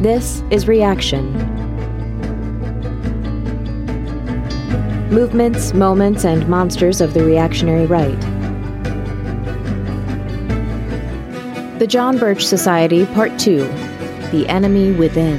This is Reaction. Movements, moments, and monsters of the reactionary right. The John Birch Society, Part 2, The Enemy Within.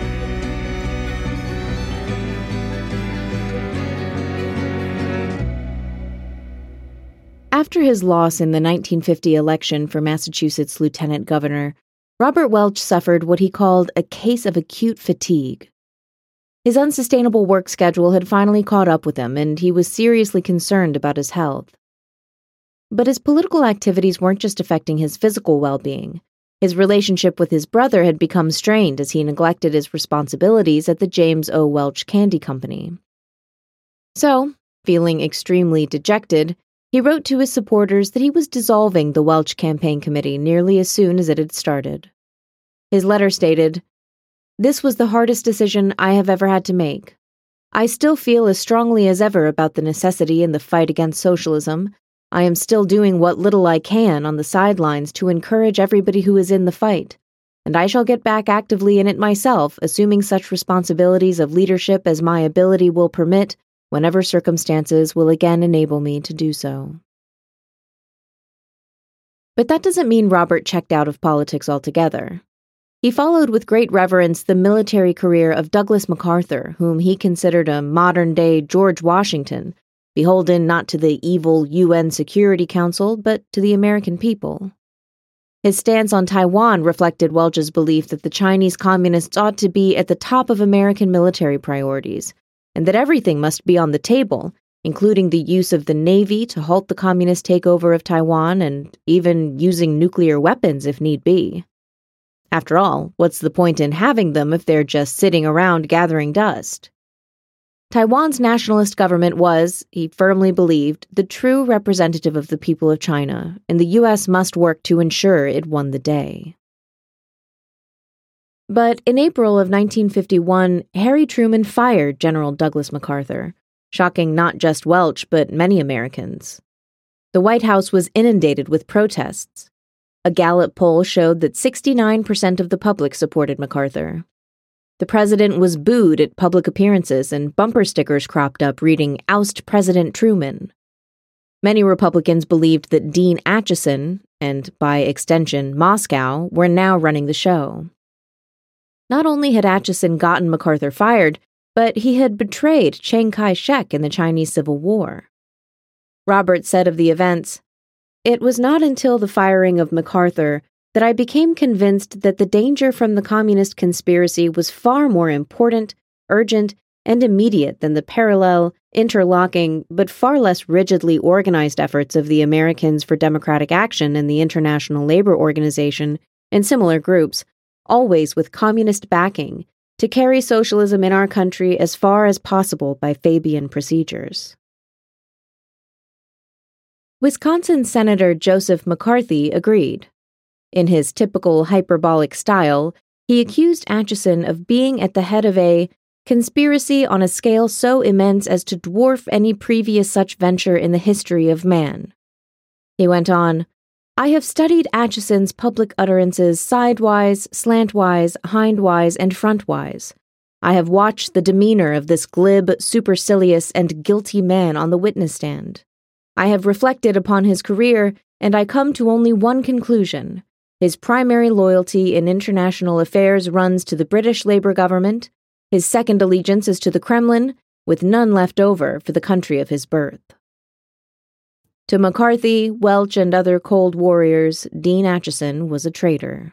After his loss in the 1950 election for Massachusetts lieutenant governor, Robert Welch suffered what he called a case of acute fatigue. His unsustainable work schedule had finally caught up with him, and he was seriously concerned about his health. But his political activities weren't just affecting his physical well-being. His relationship with his brother had become strained as he neglected his responsibilities at the James O. Welch Candy Company. So, feeling extremely dejected, he wrote to his supporters that he was dissolving the Welch Campaign Committee nearly as soon as it had started. His letter stated, "This was the hardest decision I have ever had to make. I still feel as strongly as ever about the necessity in the fight against socialism. I am still doing what little I can on the sidelines to encourage everybody who is in the fight, and I shall get back actively in it myself, assuming such responsibilities of leadership as my ability will permit, whenever circumstances will again enable me to do so." But that doesn't mean Robert checked out of politics altogether. He followed with great reverence the military career of Douglas MacArthur, whom he considered a modern-day George Washington, beholden not to the evil UN Security Council, but to the American people. His stance on Taiwan reflected Welch's belief that the Chinese communists ought to be at the top of American military priorities, and that everything must be on the table, including the use of the Navy to halt the communist takeover of Taiwan and even using nuclear weapons if need be. After all, what's the point in having them if they're just sitting around gathering dust? Taiwan's nationalist government was, he firmly believed, the true representative of the people of China, and the U.S. must work to ensure it won the day. But in April of 1951, Harry Truman fired General Douglas MacArthur, shocking not just Welch but many Americans. The White House was inundated with protests. A Gallup poll showed that 69% of the public supported MacArthur. The president was booed at public appearances, and bumper stickers cropped up reading, "Oust President Truman." Many Republicans believed that Dean Acheson, and by extension Moscow, were now running the show. Not only had Acheson gotten MacArthur fired, but he had betrayed Chiang Kai-shek in the Chinese Civil War. Robert said of the events, "It was not until the firing of MacArthur that I became convinced that the danger from the communist conspiracy was far more important, urgent, and immediate than the parallel, interlocking, but far less rigidly organized efforts of the Americans for Democratic Action and the International Labor Organization and similar groups, always with communist backing, to carry socialism in our country as far as possible by Fabian procedures." Wisconsin Senator Joseph McCarthy agreed. In his typical hyperbolic style, he accused Acheson of being at the head of a conspiracy on a scale so immense as to dwarf any previous such venture in the history of man. He went on, "I have studied Acheson's public utterances sidewise, slantwise, hindwise, and frontwise. I have watched the demeanor of this glib, supercilious, and guilty man on the witness stand. I have reflected upon his career, and I come to only one conclusion. His primary loyalty in international affairs runs to the British Labour government. His second allegiance is to the Kremlin, with none left over for the country of his birth." To McCarthy, Welch, and other Cold Warriors, Dean Acheson was a traitor.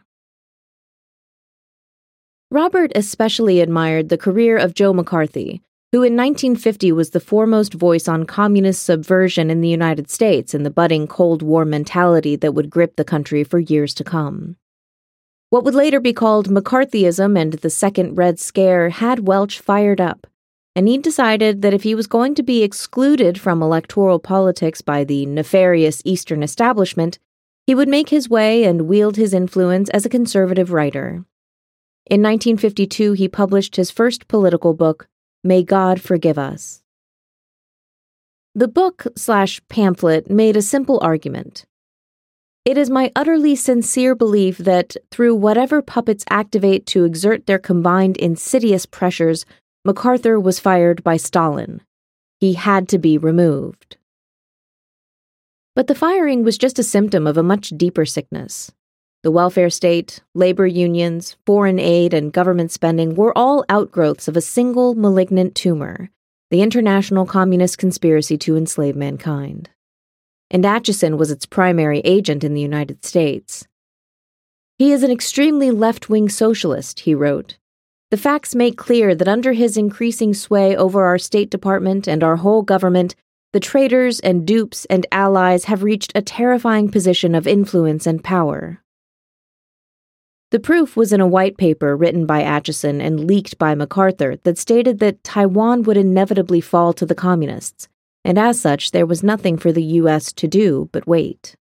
Robert especially admired the career of Joe McCarthy, who in 1950 was the foremost voice on communist subversion in the United States and the budding Cold War mentality that would grip the country for years to come. What would later be called McCarthyism and the Second Red Scare had Welch fired up, and he decided that if he was going to be excluded from electoral politics by the nefarious Eastern establishment, he would make his way and wield his influence as a conservative writer. In 1952, he published his first political book, May God Forgive Us. The book/pamphlet made a simple argument. It is my utterly sincere belief that, through whatever puppets activate to exert their combined insidious pressures, MacArthur was fired by Stalin. He had to be removed. But the firing was just a symptom of a much deeper sickness. The welfare state, labor unions, foreign aid, and government spending were all outgrowths of a single malignant tumor, the international communist conspiracy to enslave mankind. And Acheson was its primary agent in the United States. He is an extremely left-wing socialist, he wrote. The facts make clear that under his increasing sway over our State Department and our whole government, the traitors and dupes and allies have reached a terrifying position of influence and power. The proof was in a white paper written by Acheson and leaked by MacArthur that stated that Taiwan would inevitably fall to the communists, and as such there was nothing for the U.S. to do but wait.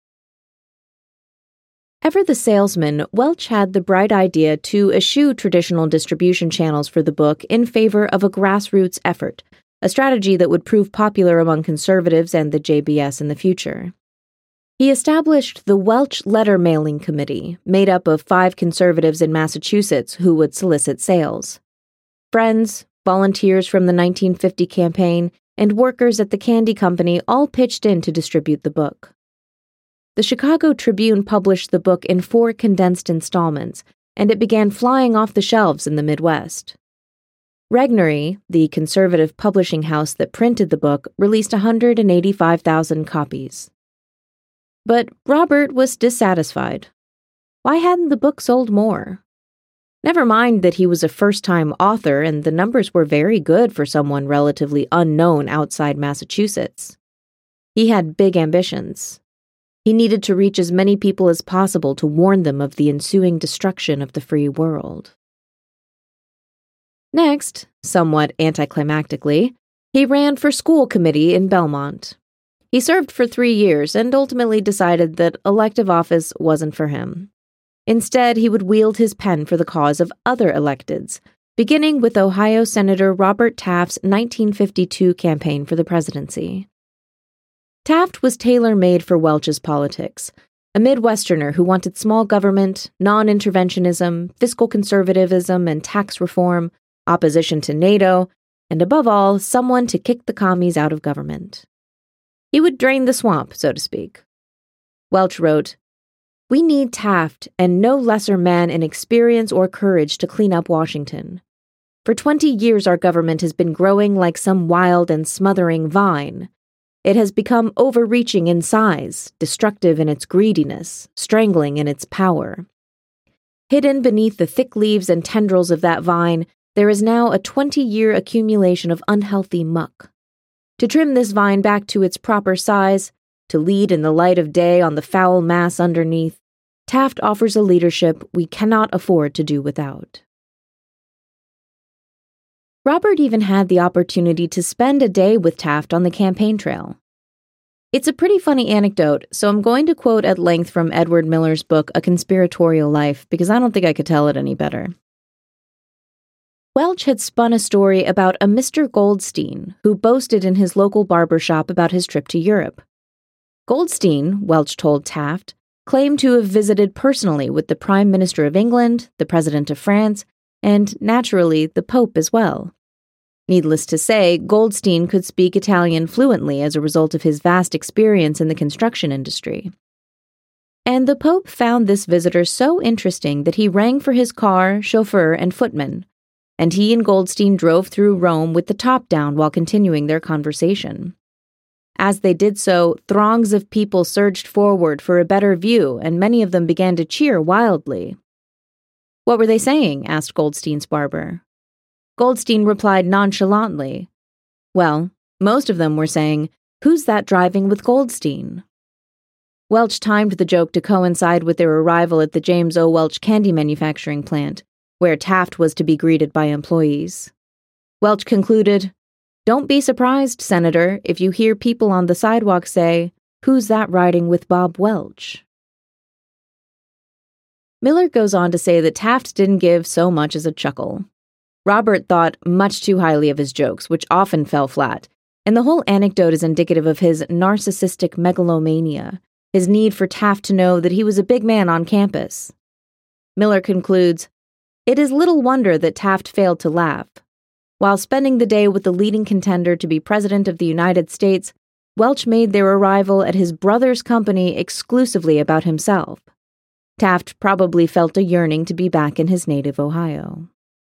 Ever the salesman, Welch had the bright idea to eschew traditional distribution channels for the book in favor of a grassroots effort, a strategy that would prove popular among conservatives and the JBS in the future. He established the Welch Letter Mailing Committee, made up of 5 conservatives in Massachusetts who would solicit sales. Friends, volunteers from the 1950 campaign, and workers at the candy company all pitched in to distribute the book. The Chicago Tribune published the book in 4 condensed installments, and it began flying off the shelves in the Midwest. Regnery, the conservative publishing house that printed the book, released 185,000 copies. But Robert was dissatisfied. Why hadn't the book sold more? Never mind that he was a first-time author and the numbers were very good for someone relatively unknown outside Massachusetts. He had big ambitions. He needed to reach as many people as possible to warn them of the ensuing destruction of the free world. Next, somewhat anticlimactically, he ran for school committee in Belmont. He served for 3 years and ultimately decided that elective office wasn't for him. Instead, he would wield his pen for the cause of other electeds, beginning with Ohio Senator Robert Taft's 1952 campaign for the presidency. Taft was tailor-made for Welch's politics, a Midwesterner who wanted small government, non-interventionism, fiscal conservatism and tax reform, opposition to NATO, and above all, someone to kick the commies out of government. He would drain the swamp, so to speak. Welch wrote, "We need Taft and no lesser man in experience or courage to clean up Washington. For 20 years our government has been growing like some wild and smothering vine. It has become overreaching in size, destructive in its greediness, strangling in its power. Hidden beneath the thick leaves and tendrils of that vine, there is now a 20-year accumulation of unhealthy muck. To trim this vine back to its proper size, to lead in the light of day on the foul mass underneath, Taft offers a leadership we cannot afford to do without." Robert even had the opportunity to spend a day with Taft on the campaign trail. It's a pretty funny anecdote, so I'm going to quote at length from Edward Miller's book, A Conspiratorial Life, because I don't think I could tell it any better. Welch had spun a story about a Mr. Goldstein who boasted in his local barber shop about his trip to Europe. Goldstein, Welch told Taft, claimed to have visited personally with the Prime Minister of England, the President of France, and, naturally, the Pope as well. Needless to say, Goldstein could speak Italian fluently as a result of his vast experience in the construction industry. And the Pope found this visitor so interesting that he rang for his car, chauffeur, and footman, and he and Goldstein drove through Rome with the top down while continuing their conversation. As they did so, throngs of people surged forward for a better view, and many of them began to cheer wildly. "What were they saying?" asked Goldstein's barber. Goldstein replied nonchalantly, "Well, most of them were saying, 'Who's that driving with Goldstein?'" Welch timed the joke to coincide with their arrival at the James O. Welch candy manufacturing plant, where Taft was to be greeted by employees. Welch concluded, "Don't be surprised, Senator, if you hear people on the sidewalk say, 'Who's that riding with Bob Welch?'" Miller goes on to say that Taft didn't give so much as a chuckle. Robert thought much too highly of his jokes, which often fell flat, and the whole anecdote is indicative of his narcissistic megalomania, his need for Taft to know that he was a big man on campus. Miller concludes, "It is little wonder that Taft failed to laugh. While spending the day with the leading contender to be President of the United States, Welch made their arrival at his brother's company exclusively about himself. Taft probably felt a yearning to be back in his native Ohio."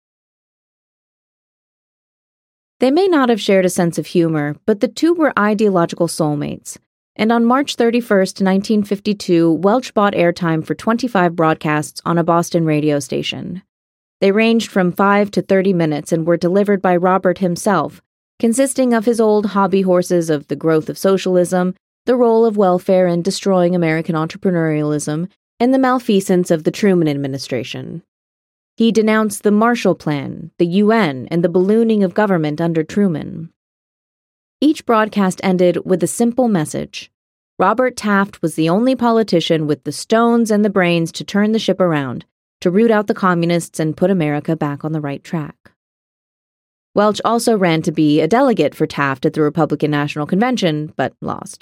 They may not have shared a sense of humor, but the two were ideological soulmates, and on March 31, 1952, Welch bought airtime for 25 broadcasts on a Boston radio station. They ranged from 5 to 30 minutes and were delivered by Robert himself, consisting of his old hobby horses of the growth of socialism, the role of welfare in destroying American entrepreneurialism, and the malfeasance of the Truman administration. He denounced the Marshall Plan, the UN, and the ballooning of government under Truman. Each broadcast ended with a simple message. Robert Taft was the only politician with the stones and the brains to turn the ship around, to root out the communists and put America back on the right track. Welch also ran to be a delegate for Taft at the Republican National Convention, but lost.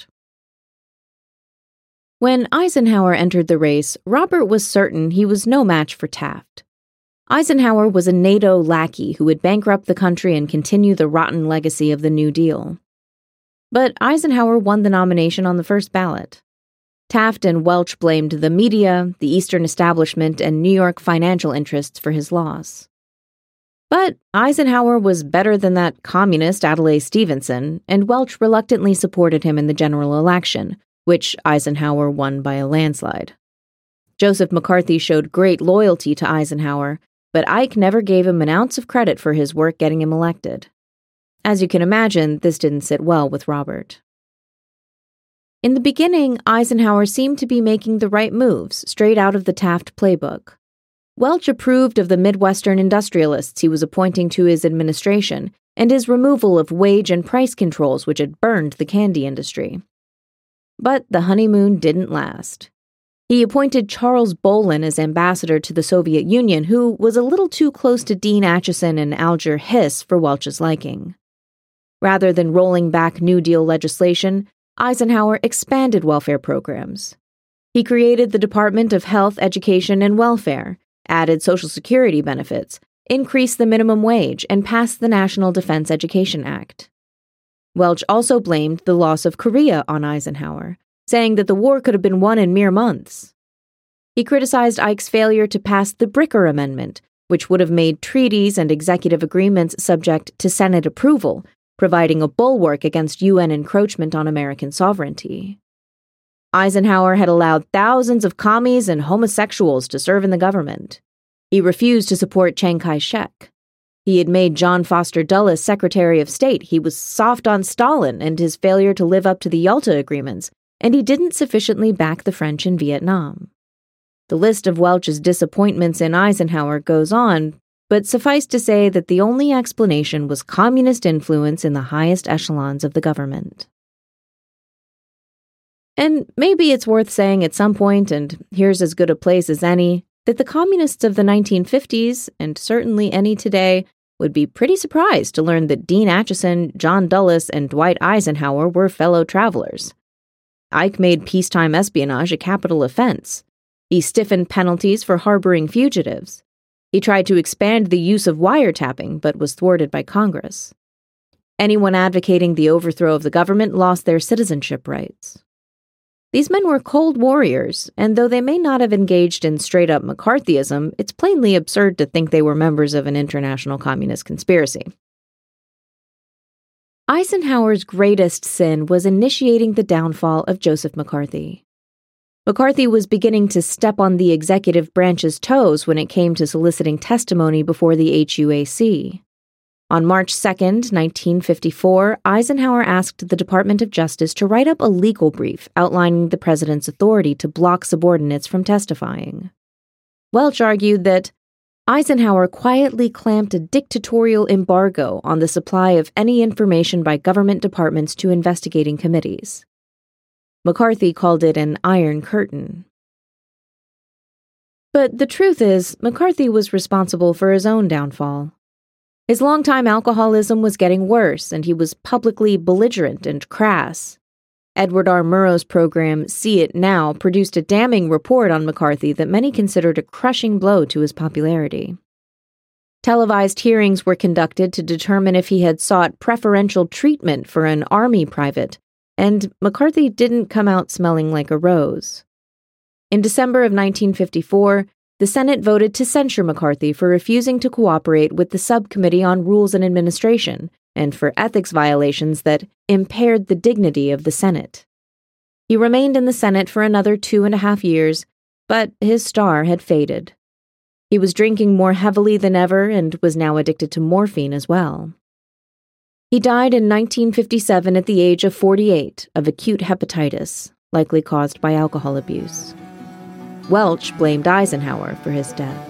When Eisenhower entered the race, Robert was certain he was no match for Taft. Eisenhower was a NATO lackey who would bankrupt the country and continue the rotten legacy of the New Deal. But Eisenhower won the nomination on the first ballot. Taft and Welch blamed the media, the Eastern establishment, and New York financial interests for his loss. But Eisenhower was better than that communist Adlai Stevenson, and Welch reluctantly supported him in the general election, which Eisenhower won by a landslide. Joseph McCarthy showed great loyalty to Eisenhower, but Ike never gave him an ounce of credit for his work getting him elected. As you can imagine, this didn't sit well with Robert. In the beginning, Eisenhower seemed to be making the right moves, straight out of the Taft playbook. Welch approved of the Midwestern industrialists he was appointing to his administration and his removal of wage and price controls which had burned the candy industry. But the honeymoon didn't last. He appointed Charles Bolin as ambassador to the Soviet Union, who was a little too close to Dean Acheson and Alger Hiss for Welch's liking. Rather than rolling back New Deal legislation, Eisenhower expanded welfare programs. He created the Department of Health, Education, and Welfare, added Social Security benefits, increased the minimum wage, and passed the National Defense Education Act. Welch also blamed the loss of Korea on Eisenhower, saying that the war could have been won in mere months. He criticized Ike's failure to pass the Bricker Amendment, which would have made treaties and executive agreements subject to Senate approval, providing a bulwark against UN encroachment on American sovereignty. Eisenhower had allowed thousands of commies and homosexuals to serve in the government. He refused to support Chiang Kai-shek. He had made John Foster Dulles Secretary of State. He was soft on Stalin and his failure to live up to the Yalta agreements, and he didn't sufficiently back the French in Vietnam. The list of Welch's disappointments in Eisenhower goes on, but suffice to say that the only explanation was communist influence in the highest echelons of the government. And maybe it's worth saying at some point, and here's as good a place as any, that the communists of the 1950s, and certainly any today, would be pretty surprised to learn that Dean Acheson, John Dulles, and Dwight Eisenhower were fellow travelers. Ike made peacetime espionage a capital offense. He stiffened penalties for harboring fugitives. He tried to expand the use of wiretapping, but was thwarted by Congress. Anyone advocating the overthrow of the government lost their citizenship rights. These men were cold warriors, and though they may not have engaged in straight-up McCarthyism, it's plainly absurd to think they were members of an international communist conspiracy. Eisenhower's greatest sin was initiating the downfall of Joseph McCarthy. McCarthy was beginning to step on the executive branch's toes when it came to soliciting testimony before the HUAC. On March 2, 1954, Eisenhower asked the Department of Justice to write up a legal brief outlining the president's authority to block subordinates from testifying. Welch argued that Eisenhower quietly clamped a dictatorial embargo on the supply of any information by government departments to investigating committees. McCarthy called it an iron curtain. But the truth is, McCarthy was responsible for his own downfall. His longtime alcoholism was getting worse, and he was publicly belligerent and crass. Edward R. Murrow's program See It Now produced a damning report on McCarthy that many considered a crushing blow to his popularity. Televised hearings were conducted to determine if he had sought preferential treatment for an Army private, and McCarthy didn't come out smelling like a rose. In December of 1954, the Senate voted to censure McCarthy for refusing to cooperate with the Subcommittee on Rules and Administration and for ethics violations that impaired the dignity of the Senate. He remained in the Senate for another 2.5 years, but his star had faded. He was drinking more heavily than ever and was now addicted to morphine as well. He died in 1957 at the age of 48 of acute hepatitis, likely caused by alcohol abuse. Welch blamed Eisenhower for his death.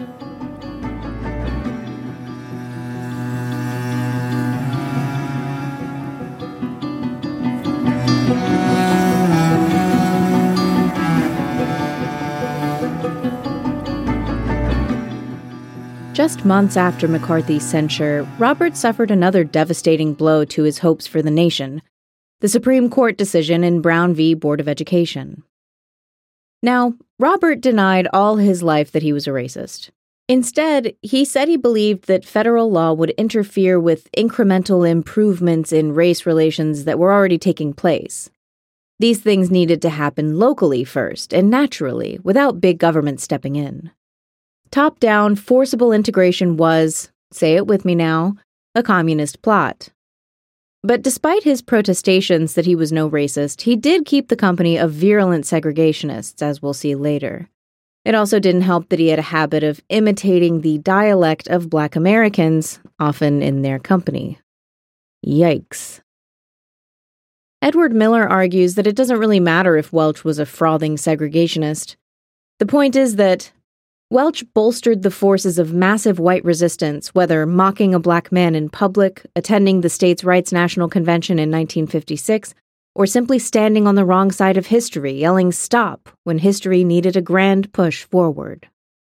Just months after McCarthy's censure, Robert suffered another devastating blow to his hopes for the nation, the Supreme Court decision in Brown v. Board of Education. Now, Robert denied all his life that he was a racist. Instead, he said he believed that federal law would interfere with incremental improvements in race relations that were already taking place. These things needed to happen locally first and naturally, without big government stepping in. Top-down, forcible integration was, say it with me now, a communist plot. But despite his protestations that he was no racist, he did keep the company of virulent segregationists, as we'll see later. It also didn't help that he had a habit of imitating the dialect of Black Americans, often in their company. Yikes. Edward Miller argues that it doesn't really matter if Welch was a frothing segregationist. The point is that Welch bolstered the forces of massive white resistance, whether mocking a Black man in public, attending the states' rights national convention in 1956, or simply standing on the wrong side of history, yelling "stop" when history needed a grand push forward.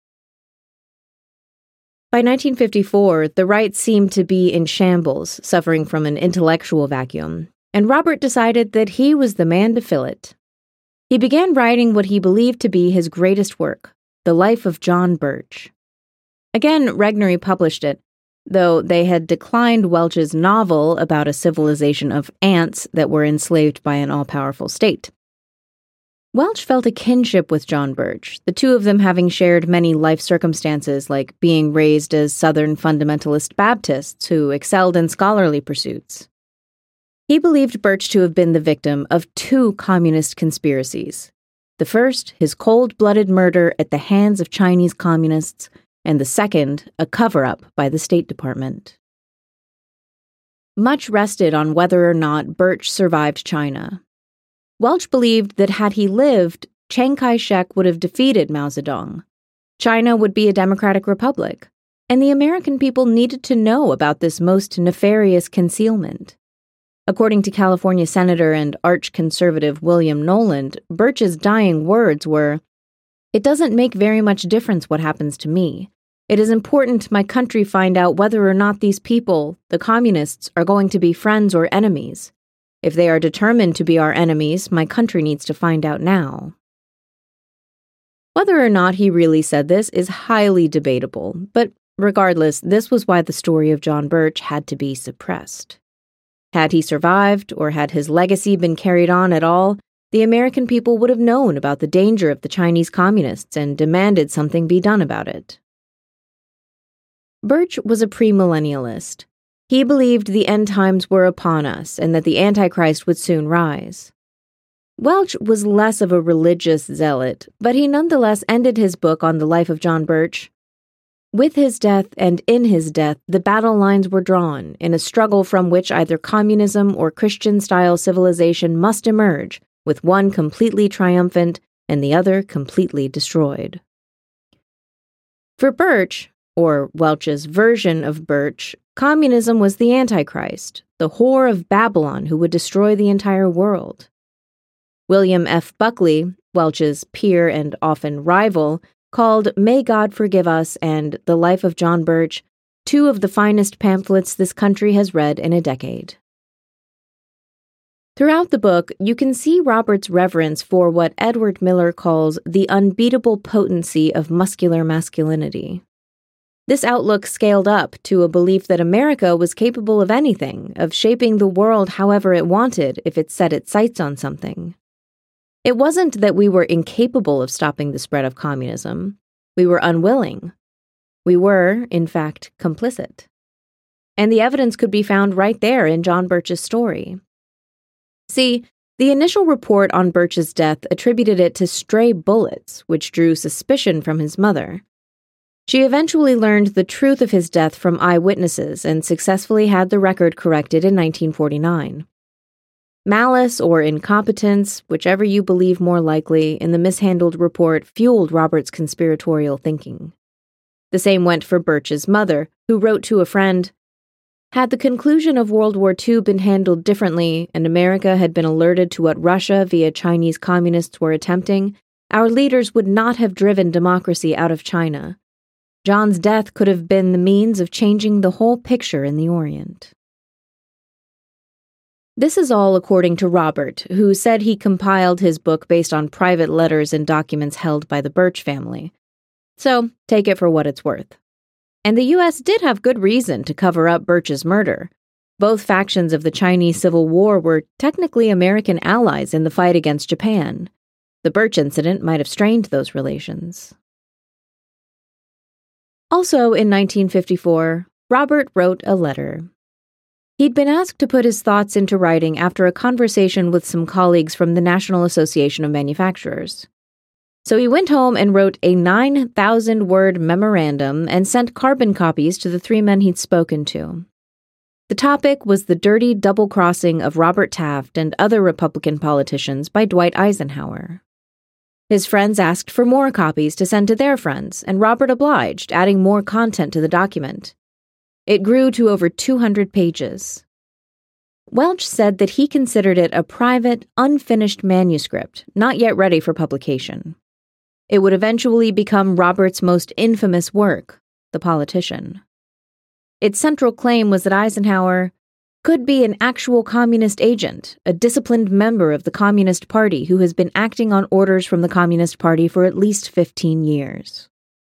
By 1954, the right seemed to be in shambles, suffering from an intellectual vacuum, and Robert decided that he was the man to fill it. He began writing what he believed to be his greatest work, The Life of John Birch. Again, Regnery published it, though they had declined Welch's novel about a civilization of ants that were enslaved by an all-powerful state. Welch felt a kinship with John Birch, the two of them having shared many life circumstances, like being raised as Southern fundamentalist Baptists who excelled in scholarly pursuits. He believed Birch to have been the victim of two communist conspiracies. The first, his cold-blooded murder at the hands of Chinese communists, and the second, a cover-up by the State Department. Much rested on whether or not Birch survived China. Welch believed that had he lived, Chiang Kai-shek would have defeated Mao Zedong. China would be a democratic republic, and the American people needed to know about this most nefarious concealment. According to California Senator and arch-conservative William Knowland, Birch's dying words were, "It doesn't make very much difference what happens to me. It is important my country find out whether or not these people, the communists, are going to be friends or enemies. If they are determined to be our enemies, my country needs to find out now." Whether or not he really said this is highly debatable, but regardless, this was why the story of John Birch had to be suppressed. Had he survived, or had his legacy been carried on at all, the American people would have known about the danger of the Chinese communists and demanded something be done about it. Birch was a premillennialist. He believed the end times were upon us and that the Antichrist would soon rise. Welch was less of a religious zealot, but he nonetheless ended his book on the life of John Birch. With his death and in his death, the battle lines were drawn in a struggle from which either communism or Christian-style civilization must emerge, with one completely triumphant and the other completely destroyed. For Birch, or Welch's version of Birch, communism was the Antichrist, the whore of Babylon who would destroy the entire world. William F. Buckley, Welch's peer and often rival, called May God Forgive Us and The Life of John Birch two of the finest pamphlets this country has read in a decade. Throughout the book, you can see Robert's reverence for what Edward Miller calls the unbeatable potency of muscular masculinity. This outlook scaled up to a belief that America was capable of anything, of shaping the world however it wanted if it set its sights on something. It wasn't that we were incapable of stopping the spread of communism. We were unwilling. We were, in fact, complicit. And the evidence could be found right there in John Birch's story. See, the initial report on Birch's death attributed it to stray bullets, which drew suspicion from his mother. She eventually learned the truth of his death from eyewitnesses and successfully had the record corrected in 1949. Malice or incompetence, whichever you believe more likely, in the mishandled report fueled Robert's conspiratorial thinking. The same went for Birch's mother, who wrote to a friend, "Had the conclusion of World War II been handled differently and America had been alerted to what Russia via Chinese communists were attempting, our leaders would not have driven democracy out of China. John's death could have been the means of changing the whole picture in the Orient." This is all according to Robert, who said he compiled his book based on private letters and documents held by the Birch family. So, take it for what it's worth. And the U.S. did have good reason to cover up Birch's murder. Both factions of the Chinese Civil War were technically American allies in the fight against Japan. The Birch incident might have strained those relations. Also in 1954, Robert wrote a letter. He'd been asked to put his thoughts into writing after a conversation with some colleagues from the National Association of Manufacturers. So he went home and wrote a 9,000-word memorandum and sent carbon copies to the three men he'd spoken to. The topic was the dirty double-crossing of Robert Taft and other Republican politicians by Dwight Eisenhower. His friends asked for more copies to send to their friends, and Robert obliged, adding more content to the document. It grew to over 200 pages. Welch said that he considered it a private, unfinished manuscript, not yet ready for publication. It would eventually become Robert's most infamous work, The Politician. Its central claim was that Eisenhower could be an actual communist agent, a disciplined member of the Communist Party who has been acting on orders from the Communist Party for at least 15 years.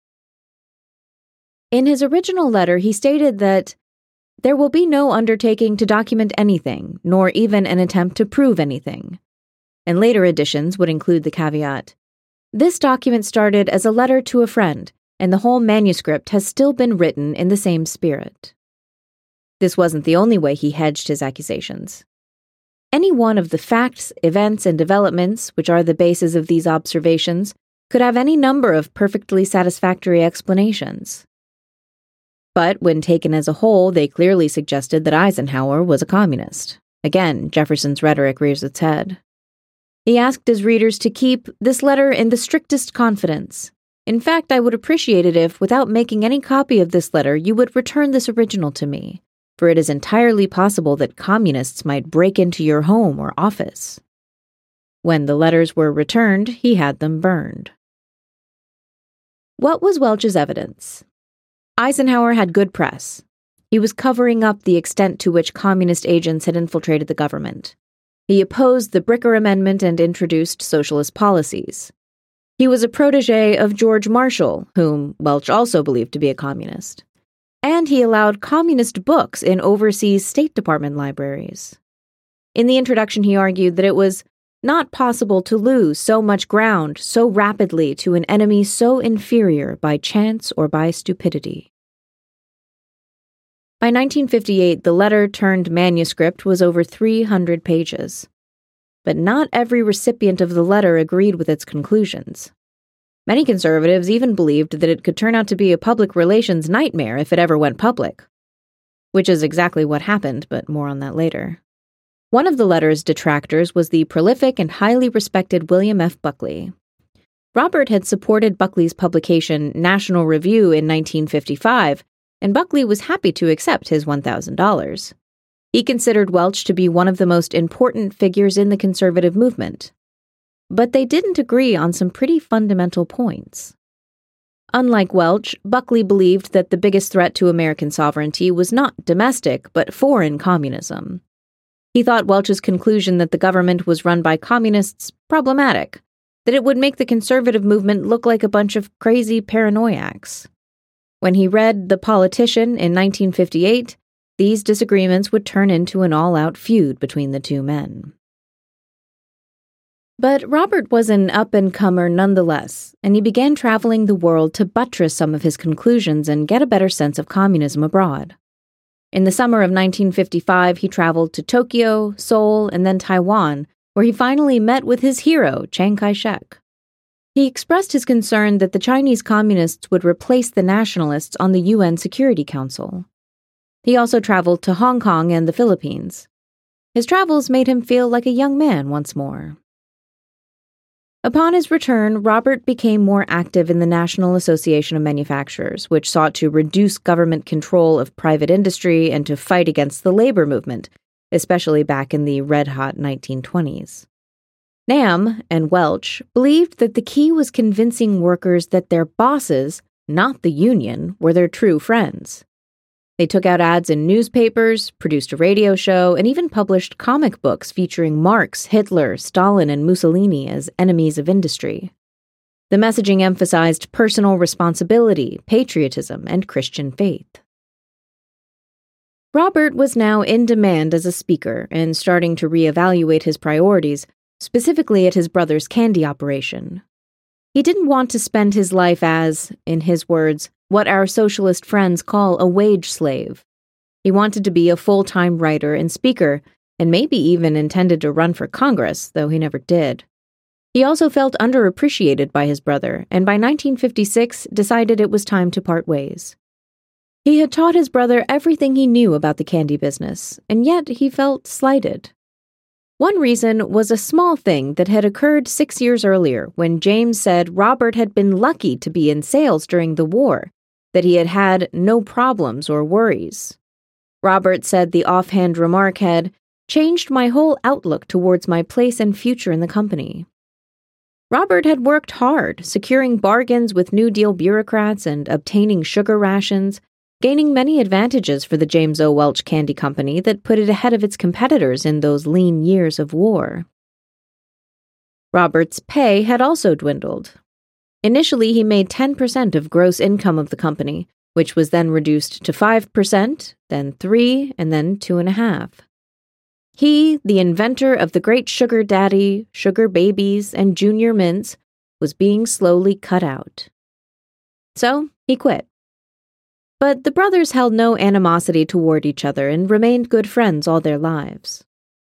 In his original letter, he stated that there will be no undertaking to document anything, nor even an attempt to prove anything. And later editions would include the caveat, "This document started as a letter to a friend, and the whole manuscript has still been written in the same spirit." This wasn't the only way he hedged his accusations. Any one of the facts, events, and developments, which are the basis of these observations, could have any number of perfectly satisfactory explanations. But when taken as a whole, they clearly suggested that Eisenhower was a communist. Again, Jefferson's rhetoric rears its head. He asked his readers to keep this letter in the strictest confidence. In fact, I would appreciate it if, without making any copy of this letter, you would return this original to me, for it is entirely possible that communists might break into your home or office. When the letters were returned, he had them burned. What was Welch's evidence? Eisenhower had good press. He was covering up the extent to which communist agents had infiltrated the government. He opposed the Bricker Amendment and introduced socialist policies. He was a protege of George Marshall, whom Welch also believed to be a communist. And he allowed communist books in overseas State Department libraries. In the introduction, he argued that it was not possible to lose so much ground so rapidly to an enemy so inferior by chance or by stupidity. By 1958, the letter-turned-manuscript was over 300 pages. But not every recipient of the letter agreed with its conclusions. Many conservatives even believed that it could turn out to be a public relations nightmare if it ever went public. Which is exactly what happened, but more on that later. One of the letter's detractors was the prolific and highly respected William F. Buckley. Robert had supported Buckley's publication National Review in 1955, and Buckley was happy to accept his $1,000. He considered Welch to be one of the most important figures in the conservative movement. But they didn't agree on some pretty fundamental points. Unlike Welch, Buckley believed that the biggest threat to American sovereignty was not domestic, but foreign communism. He thought Welch's conclusion that the government was run by communists problematic, that it would make the conservative movement look like a bunch of crazy paranoiacs. When he read The Politician in 1958, these disagreements would turn into an all-out feud between the two men. But Robert was an up-and-comer nonetheless, and he began traveling the world to buttress some of his conclusions and get a better sense of communism abroad. In the summer of 1955, he traveled to Tokyo, Seoul, and then Taiwan, where he finally met with his hero, Chiang Kai-shek. He expressed his concern that the Chinese communists would replace the nationalists on the UN Security Council. He also traveled to Hong Kong and the Philippines. His travels made him feel like a young man once more. Upon his return, Robert became more active in the National Association of Manufacturers, which sought to reduce government control of private industry and to fight against the labor movement, especially back in the red-hot 1920s. NAM and Welch believed that the key was convincing workers that their bosses, not the union, were their true friends. They took out ads in newspapers, produced a radio show, and even published comic books featuring Marx, Hitler, Stalin, and Mussolini as enemies of industry. The messaging emphasized personal responsibility, patriotism, and Christian faith. Robert was now in demand as a speaker and starting to reevaluate his priorities, specifically at his brother's candy operation. He didn't want to spend his life as, in his words, what our socialist friends call a wage slave. He wanted to be a full-time writer and speaker, and maybe even intended to run for Congress, though he never did. He also felt underappreciated by his brother, and by 1956 decided it was time to part ways. He had taught his brother everything he knew about the candy business, and yet he felt slighted. One reason was a small thing that had occurred 6 years earlier when James said Robert had been lucky to be in sales during the war, that he had had no problems or worries. Robert said the offhand remark had changed my whole outlook towards my place and future in the company. Robert had worked hard, securing bargains with New Deal bureaucrats and obtaining sugar rations, gaining many advantages for the James O. Welch Candy Company that put it ahead of its competitors in those lean years of war. Robert's pay had also dwindled. Initially, he made 10% of gross income of the company, which was then reduced to 5%, then 3%, and then 2.5%. He, the inventor of the great Sugar Daddy, Sugar Babies, and Junior Mints, was being slowly cut out. So, he quit. But the brothers held no animosity toward each other and remained good friends all their lives.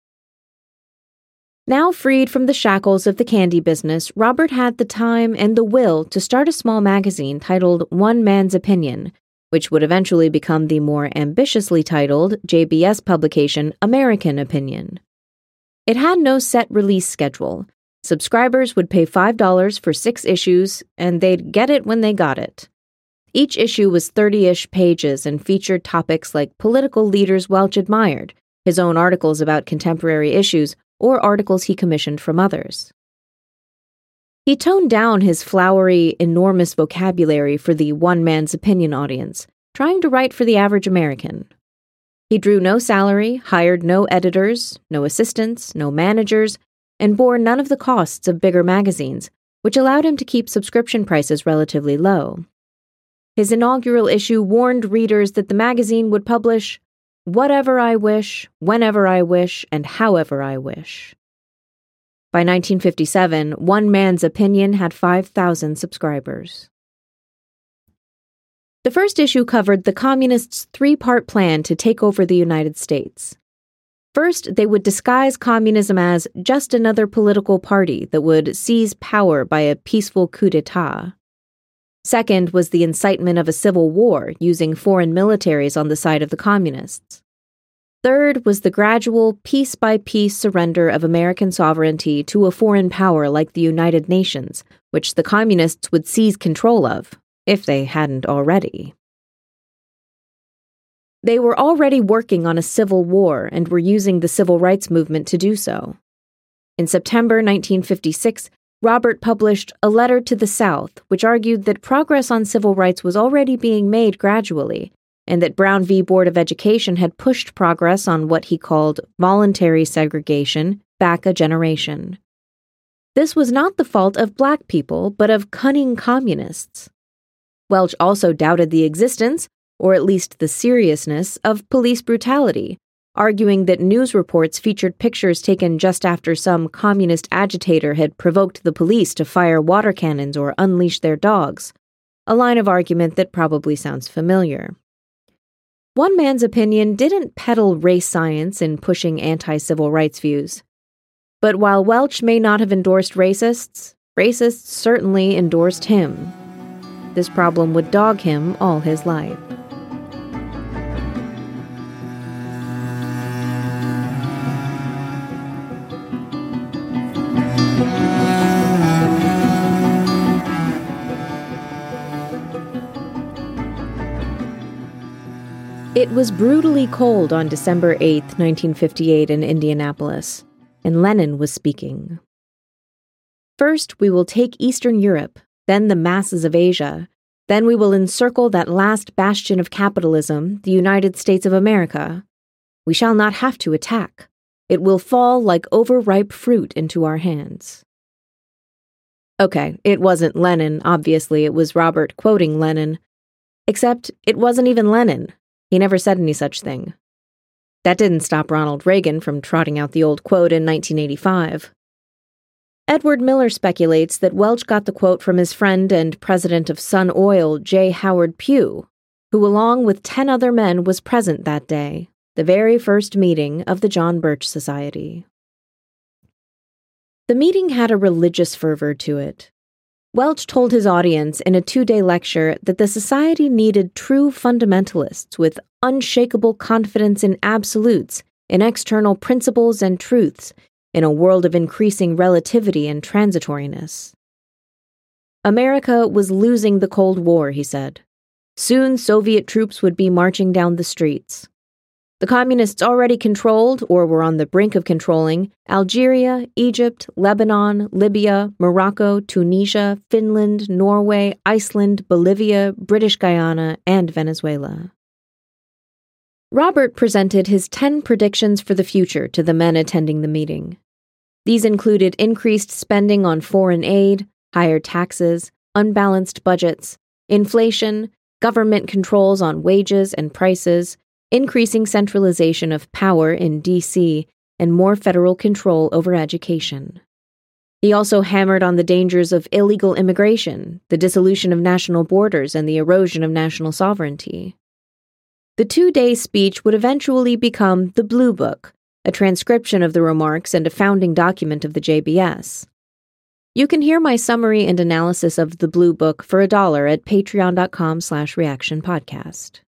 Now freed from the shackles of the candy business, Robert had the time and the will to start a small magazine titled One Man's Opinion, which would eventually become the more ambitiously titled JBS publication American Opinion. It had no set release schedule. Subscribers would pay $5 for 6 issues, and they'd get it when they got it. Each issue was 30-ish pages and featured topics like political leaders Welch admired, his own articles about contemporary issues, or articles he commissioned from others. He toned down his flowery, enormous vocabulary for the one man's opinion audience, trying to write for the average American. He drew no salary, hired no editors, no assistants, no managers, and bore none of the costs of bigger magazines, which allowed him to keep subscription prices relatively low. His inaugural issue warned readers that the magazine would publish whatever I wish, whenever I wish, and however I wish. By 1957, One Man's Opinion had 5,000 subscribers. The first issue covered the communists' 3-part plan to take over the United States. First, they would disguise communism as just another political party that would seize power by a peaceful coup d'etat. Second was the incitement of a civil war using foreign militaries on the side of the communists. Third was the gradual, piece-by-piece surrender of American sovereignty to a foreign power like the United Nations, which the communists would seize control of, if they hadn't already. They were already working on a civil war and were using the civil rights movement to do so. In September 1956, Robert published A Letter to the South, which argued that progress on civil rights was already being made gradually, and that Brown v. Board of Education had pushed progress on what he called voluntary segregation back a generation. This was not the fault of black people, but of cunning communists. Welch also doubted the existence, or at least the seriousness, of police brutality, arguing that news reports featured pictures taken just after some communist agitator had provoked the police to fire water cannons or unleash their dogs, a line of argument that probably sounds familiar. One man's opinion didn't peddle race science in pushing anti-civil rights views. But while Welch may not have endorsed racists, racists certainly endorsed him. This problem would dog him all his life. It was brutally cold on December 8, 1958 in Indianapolis, and Lenin was speaking. First, we will take Eastern Europe, then the masses of Asia. Then we will encircle that last bastion of capitalism, the United States of America. We shall not have to attack. It will fall like overripe fruit into our hands. Okay, it wasn't Lenin, obviously, it was Robert quoting Lenin. Except it wasn't even Lenin. He never said any such thing. That didn't stop Ronald Reagan from trotting out the old quote in 1985. Edward Miller speculates that Welch got the quote from his friend and president of Sun Oil, J. Howard Pugh, who along with 10 other men was present that day, the very first meeting of the John Birch Society. The meeting had a religious fervor to it. Welch told his audience in a 2-day lecture that the society needed true fundamentalists with unshakable confidence in absolutes, in external principles and truths, in a world of increasing relativity and transitoriness. America was losing the Cold War, he said. Soon Soviet troops would be marching down the streets. The communists already controlled, or were on the brink of controlling, Algeria, Egypt, Lebanon, Libya, Morocco, Tunisia, Finland, Norway, Iceland, Bolivia, British Guyana, and Venezuela. Robert presented his 10 predictions for the future to the men attending the meeting. These included increased spending on foreign aid, higher taxes, unbalanced budgets, inflation, government controls on wages and prices, increasing centralization of power in D.C., and more federal control over education. He also hammered on the dangers of illegal immigration, the dissolution of national borders, and the erosion of national sovereignty. The 2-day speech would eventually become the Blue Book, a transcription of the remarks and a founding document of the JBS. You can hear my summary and analysis of the Blue Book for $1 at patreon.com/reactionpodcast.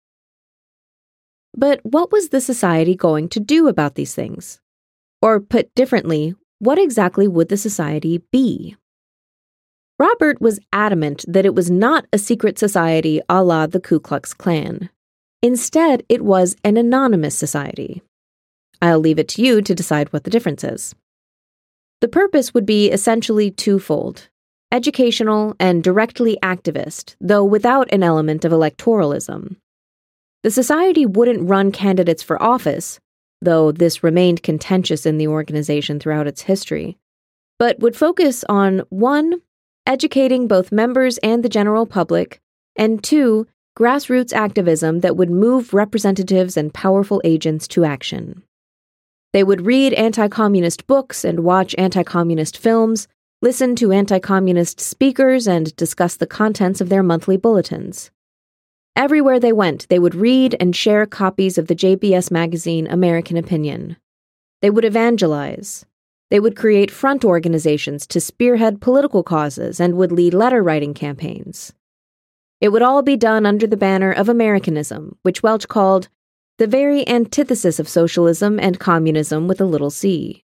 But what was the society going to do about these things? Or put differently, what exactly would the society be? Robert was adamant that it was not a secret society a la the Ku Klux Klan. Instead, it was an anonymous society. I'll leave it to you to decide what the difference is. The purpose would be essentially twofold: educational and directly activist, though without an element of electoralism. The society wouldn't run candidates for office, though this remained contentious in the organization throughout its history, but would focus on 1. Educating both members and the general public, and 2. Grassroots activism that would move representatives and powerful agents to action. They would read anti-communist books and watch anti-communist films, listen to anti-communist speakers, and discuss the contents of their monthly bulletins. Everywhere they went, they would read and share copies of the JBS magazine American Opinion. They would evangelize. They would create front organizations to spearhead political causes and would lead letter-writing campaigns. It would all be done under the banner of Americanism, which Welch called the very antithesis of socialism and communism with a little c.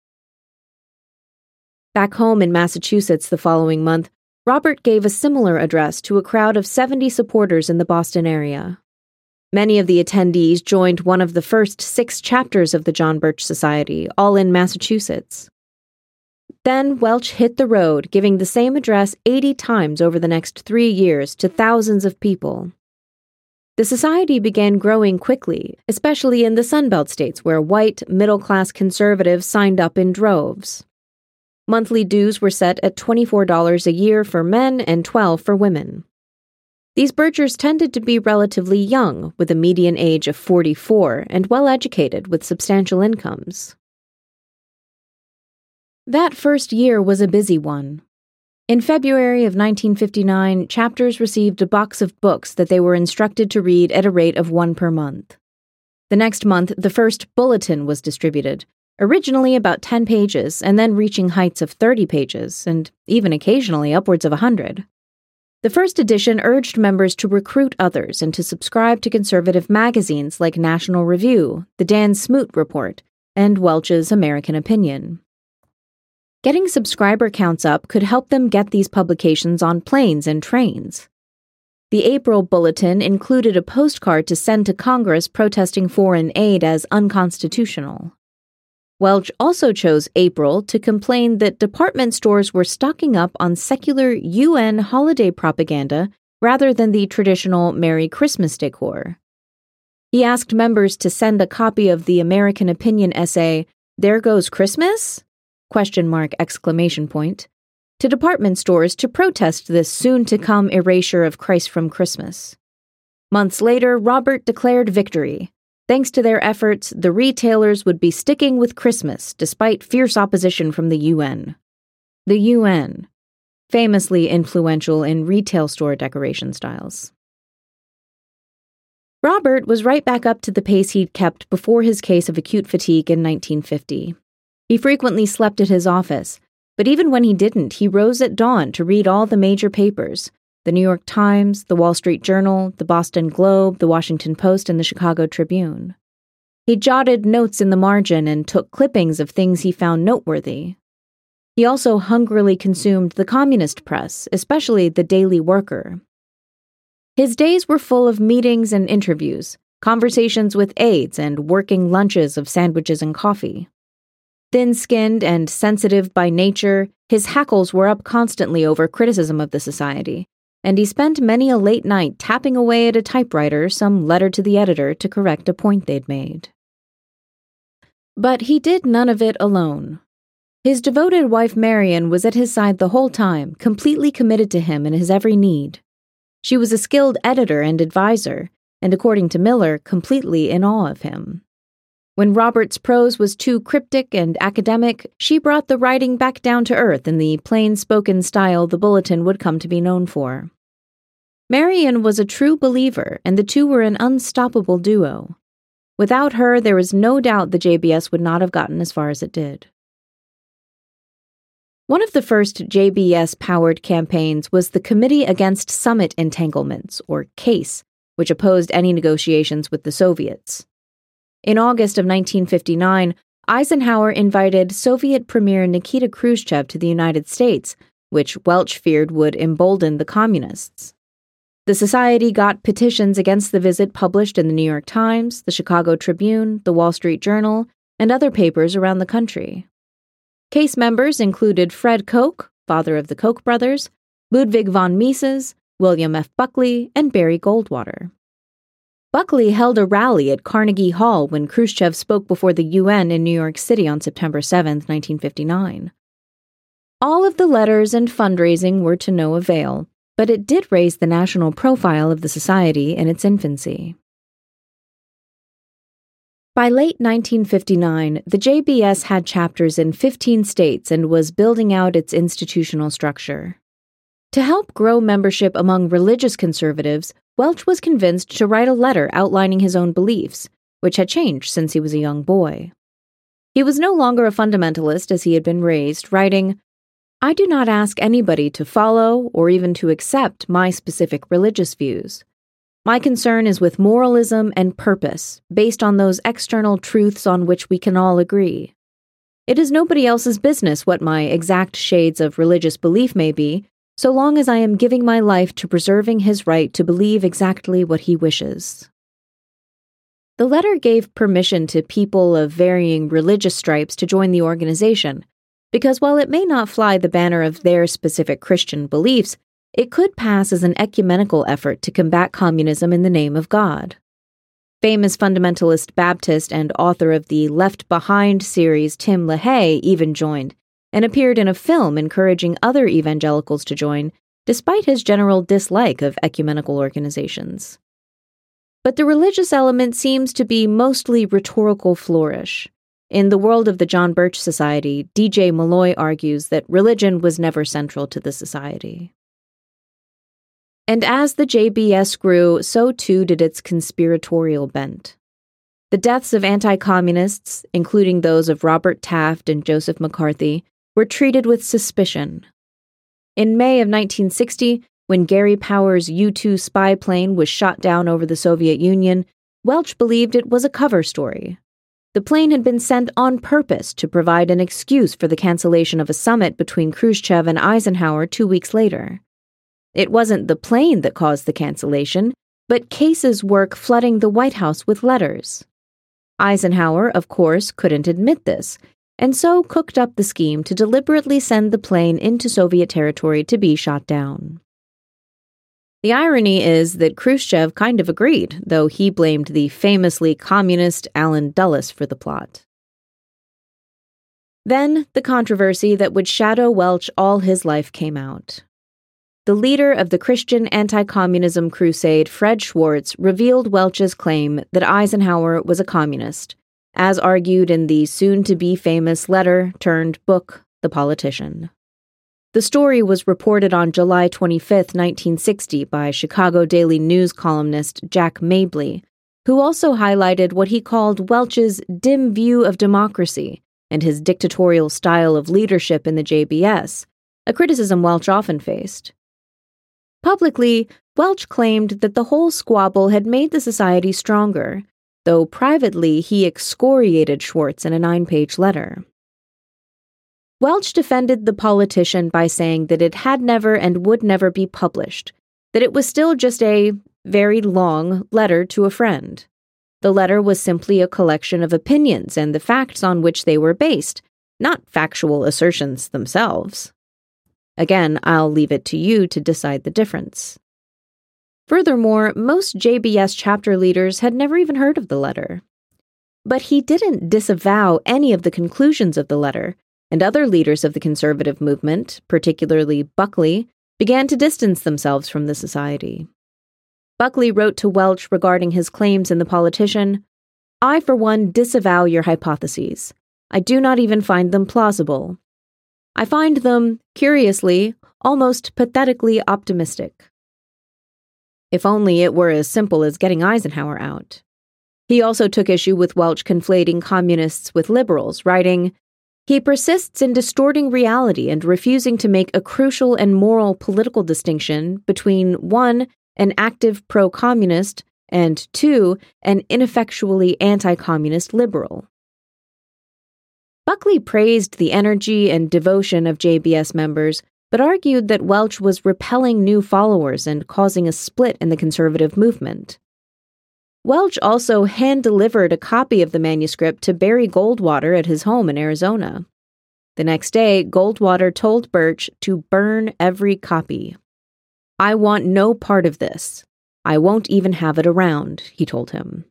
Back home in Massachusetts the following month, Robert gave a similar address to a crowd of 70 supporters in the Boston area. Many of the attendees joined one of the first 6 chapters of the John Birch Society, all in Massachusetts. Then Welch hit the road, giving the same address 80 times over the next 3 years to thousands of people. The society began growing quickly, especially in the Sunbelt states where white, middle-class conservatives signed up in droves. Monthly dues were set at $24 a year for men and $12 for women. These Birchers tended to be relatively young, with a median age of 44, and well-educated with substantial incomes. That first year was a busy one. In February of 1959, chapters received a box of books that they were instructed to read at a rate of one per month. The next month, the first bulletin was distributed, originally about 10 pages and then reaching heights of 30 pages, and even occasionally upwards of 100. The first edition urged members to recruit others and to subscribe to conservative magazines like National Review, the Dan Smoot Report, and Welch's American Opinion. Getting subscriber counts up could help them get these publications on planes and trains. The April bulletin included a postcard to send to Congress protesting foreign aid as unconstitutional. Welch also chose April to complain that department stores were stocking up on secular UN holiday propaganda rather than the traditional Merry Christmas decor. He asked members to send a copy of the American Opinion essay, "There Goes Christmas?" To department stores to protest this soon-to-come erasure of Christ from Christmas. Months later, Robert declared victory. Thanks to their efforts, the retailers would be sticking with Christmas despite fierce opposition from the UN. The UN, famously influential in retail store decoration styles. Robert was right back up to the pace he'd kept before his case of acute fatigue in 1950. He frequently slept at his office, but even when he didn't, he rose at dawn to read all the major papers: the New York Times, the Wall Street Journal, the Boston Globe, the Washington Post, and the Chicago Tribune. He jotted notes in the margin and took clippings of things he found noteworthy. He also hungrily consumed the communist press, especially the Daily Worker. His days were full of meetings and interviews, conversations with aides, and working lunches of sandwiches and coffee. Thin-skinned and sensitive by nature, his hackles were up constantly over criticism of the society, and he spent many a late night tapping away at a typewriter some letter to the editor to correct a point they'd made. But he did none of it alone. His devoted wife Marion was at his side the whole time, completely committed to him in his every need. She was a skilled editor and advisor, and according to Miller, completely in awe of him. When Robert's prose was too cryptic and academic, she brought the writing back down to earth in the plain-spoken style the bulletin would come to be known for. Marion was a true believer, and the two were an unstoppable duo. Without her, there was no doubt the JBS would not have gotten as far as it did. One of the first JBS-powered campaigns was the Committee Against Summit Entanglements, or CASE, which opposed any negotiations with the Soviets. In August of 1959, Eisenhower invited Soviet Premier Nikita Khrushchev to the United States, which Welch feared would embolden the communists. The society got petitions against the visit published in the New York Times, the Chicago Tribune, the Wall Street Journal, and other papers around the country. CASE members included Fred Koch, father of the Koch brothers, Ludwig von Mises, William F. Buckley, and Barry Goldwater. Buckley held a rally at Carnegie Hall when Khrushchev spoke before the UN in New York City on September 7, 1959. All of the letters and fundraising were to no avail, but it did raise the national profile of the society in its infancy. By late 1959, the JBS had chapters in 15 states and was building out its institutional structure. To help grow membership among religious conservatives, Welch was convinced to write a letter outlining his own beliefs, which had changed since he was a young boy. He was no longer a fundamentalist as he had been raised, writing, "I do not ask anybody to follow or even to accept my specific religious views. My concern is with moralism and purpose, based on those external truths on which we can all agree. It is nobody else's business what my exact shades of religious belief may be, so long as I am giving my life to preserving his right to believe exactly what he wishes." The letter gave permission to people of varying religious stripes to join the organization, because while it may not fly the banner of their specific Christian beliefs, it could pass as an ecumenical effort to combat communism in the name of God. Famous fundamentalist Baptist and author of the Left Behind series Tim LaHaye even joined, and appeared in a film encouraging other evangelicals to join, despite his general dislike of ecumenical organizations. But the religious element seems to be mostly rhetorical flourish. In The World of the John Birch Society, D.J. Malloy argues that religion was never central to the society. And as the JBS grew, so too did its conspiratorial bent. The deaths of anti-communists, including those of Robert Taft and Joseph McCarthy, were treated with suspicion. In May of 1960, when Gary Powers' U-2 spy plane was shot down over the Soviet Union, Welch believed it was a cover story. The plane had been sent on purpose to provide an excuse for the cancellation of a summit between Khrushchev and Eisenhower 2 weeks later. It wasn't the plane that caused the cancellation, but Case's work flooding the White House with letters. Eisenhower, of course, couldn't admit this, and so cooked up the scheme to deliberately send the plane into Soviet territory to be shot down. The irony is that Khrushchev kind of agreed, though he blamed the famously communist Allen Dulles for the plot. Then, the controversy that would shadow Welch all his life came out. The leader of the Christian anti-communism crusade, Fred Schwartz, revealed Welch's claim that Eisenhower was a communist, as argued in the soon-to-be-famous letter-turned-book, The Politician. The story was reported on July 25, 1960, by Chicago Daily News columnist Jack Mabley, who also highlighted what he called Welch's dim view of democracy and his dictatorial style of leadership in the JBS, a criticism Welch often faced. Publicly, Welch claimed that the whole squabble had made the society stronger, though privately he excoriated Schwartz in a 9-page letter. Welch defended The Politician by saying that it had never and would never be published, that it was still just a very long letter to a friend. The letter was simply a collection of opinions and the facts on which they were based, not factual assertions themselves. Again, I'll leave it to you to decide the difference. Furthermore, most JBS chapter leaders had never even heard of the letter. But he didn't disavow any of the conclusions of the letter, and other leaders of the conservative movement, particularly Buckley, began to distance themselves from the society. Buckley wrote to Welch regarding his claims in The Politician, "I, for one, disavow your hypotheses. I do not even find them plausible. I find them, curiously, almost pathetically optimistic." If only it were as simple as getting Eisenhower out. He also took issue with Welch conflating communists with liberals, writing, "He persists in distorting reality and refusing to make a crucial and moral political distinction between 1, an active pro-communist, and 2, an ineffectually anti-communist liberal." Buckley praised the energy and devotion of JBS members, but argued that Welch was repelling new followers and causing a split in the conservative movement. Welch also hand-delivered a copy of the manuscript to Barry Goldwater at his home in Arizona. The next day, Goldwater told Birch to burn every copy. "I want no part of this. I won't even have it around," he told him.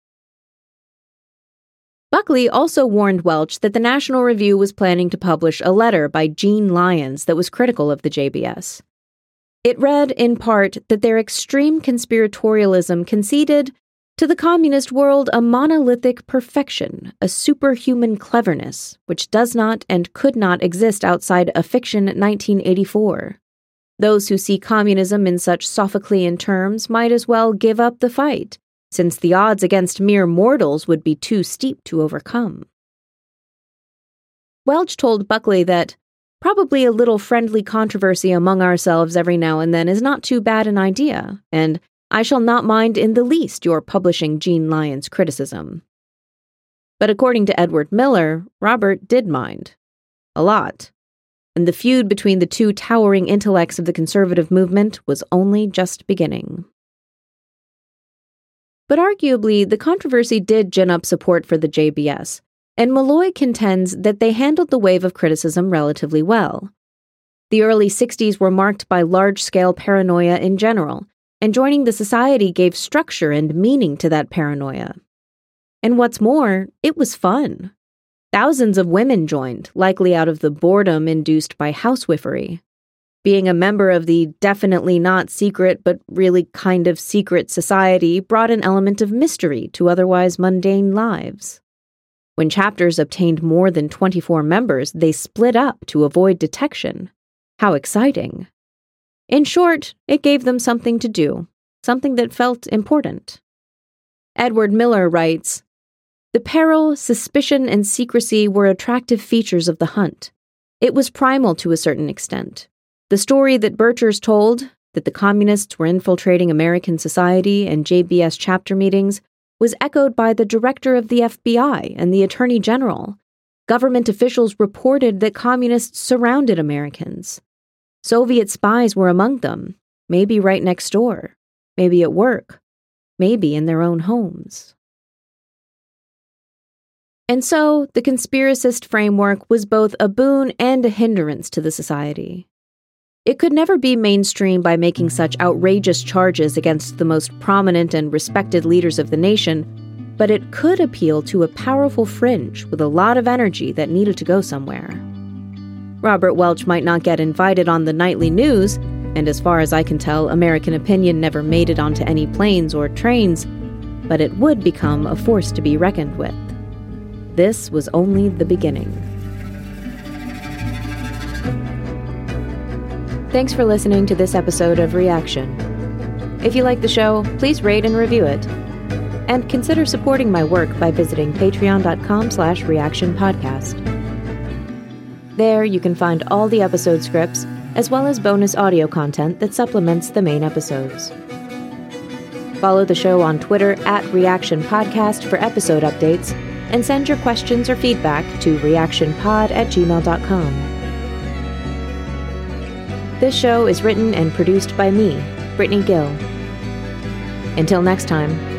Buckley also warned Welch that the National Review was planning to publish a letter by Gene Lyons that was critical of the JBS. It read, in part, that their extreme conspiratorialism conceded to the communist world a monolithic perfection, a superhuman cleverness, which does not and could not exist outside a fiction 1984. Those who see communism in such Sophoclean terms might as well give up the fight, since the odds against mere mortals would be too steep to overcome. Welch told Buckley that probably a little friendly controversy among ourselves every now and then is not too bad an idea, and I shall not mind in the least your publishing Gene Lyons' criticism. But according to Edward Miller, Robert did mind. A lot. And the feud between the two towering intellects of the conservative movement was only just beginning. But arguably, the controversy did gin up support for the JBS, and Malloy contends that they handled the wave of criticism relatively well. The early 60s were marked by large-scale paranoia in general, and joining the society gave structure and meaning to that paranoia. And what's more, it was fun. Thousands of women joined, likely out of the boredom induced by housewifery. Being a member of the definitely not secret but really kind of secret society brought an element of mystery to otherwise mundane lives. When chapters obtained more than 24 members, they split up to avoid detection. How exciting. In short, it gave them something to do, something that felt important. Edward Miller writes, "The peril, suspicion, and secrecy were attractive features of the hunt. It was primal to a certain extent. The story that Birchers told, that the communists were infiltrating American society and JBS chapter meetings, was echoed by the director of the FBI and the Attorney General. Government officials reported that communists surrounded Americans. Soviet spies were among them, maybe right next door, maybe at work, maybe in their own homes." And so, the conspiracist framework was both a boon and a hindrance to the society. It could never be mainstream by making such outrageous charges against the most prominent and respected leaders of the nation, but it could appeal to a powerful fringe with a lot of energy that needed to go somewhere. Robert Welch might not get invited on the nightly news, and as far as I can tell, American opinion never made it onto any planes or trains, but it would become a force to be reckoned with. This was only the beginning. Thanks for listening to this episode of Reaction. If you like the show, please rate and review it. And consider supporting my work by visiting patreon.com/reactionpodcast. There you can find all the episode scripts, as well as bonus audio content that supplements the main episodes. Follow the show on Twitter @ReactionPodcast for episode updates, and send your questions or feedback to reactionpod@gmail.com. This show is written and produced by me, Brittany Gill. Until next time,